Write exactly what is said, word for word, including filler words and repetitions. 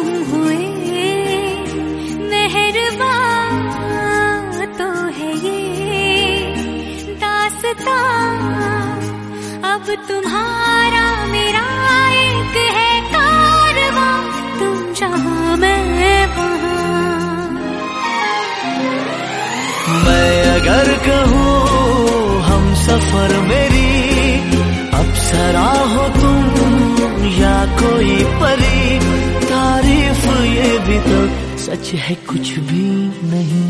तुम हुए मेहरबान तो है ये दास्तां, अब तुम्हारा मेरा एक है कारवां, तुम जहां मैं वहां। मैं अगर कहूँ हम सफर मेरी अप्सरा हो तुम या कोई परी, तारीफ ये भी तो सच है कुछ भी नहीं।